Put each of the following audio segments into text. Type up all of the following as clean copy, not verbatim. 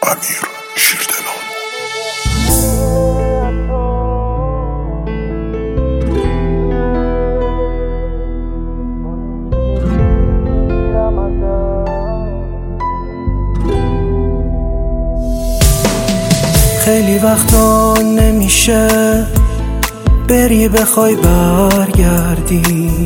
امیر شیردلان. خیلی وقتا نمیشه بری بخوای برگردی،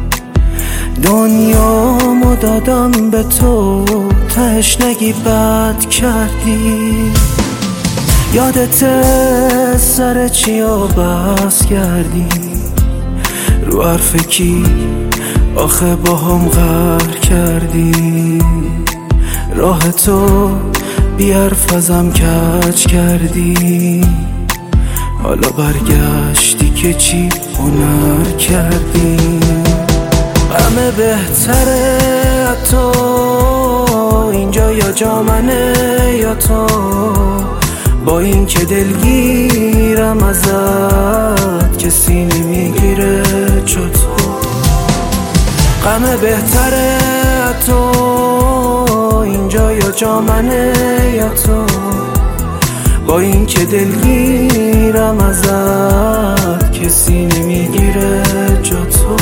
دنیامو دادم به تو، تهش نگی بد کردی. یادت سر چیا بس کردی، رو حرف کی آخه با هم غر کردی. راه تو بی حرف ازم کج کردی، حالا برگشتی که چی هنر کردی. همه بهتره تو اینجا یا جا منه یا تو، با این که دلگیرم ازت کسی نمیگیره چو تو. غمه بهتره تو اینجا یا جا منه یا تو، با این که دلگیرم ازت کسی نمیگیره جا تو.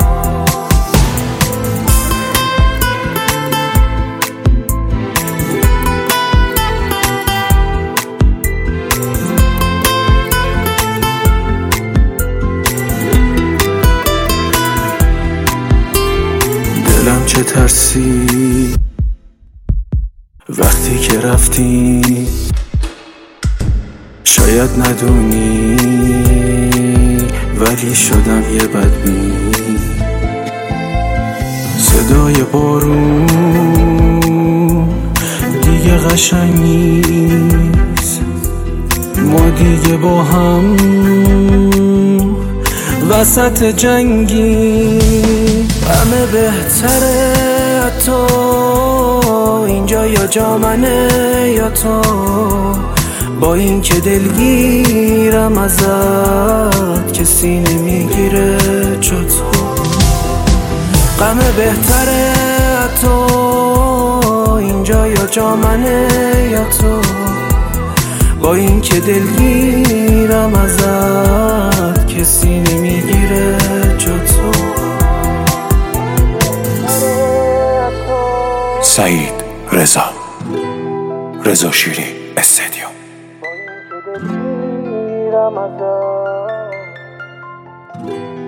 دلم چه ترسی وقتی که رفتی، شاید ندونی ولی شدم یه بدبین. صدای بارون دیگه قشنگ نیست، ما دیگه با هم وسط جنگی. همه بهتره تو اینجا یا جا منه یا تو، با این که دلگیرم ازت کسی نمیگیره چو تو. غمه بهتره تو اینجا یا جا منه یا تو، با این که دلگیرم ازت کسی نمیگیره چو تو. سعید رضا شیری استدیو. با این که دلگیرم ازت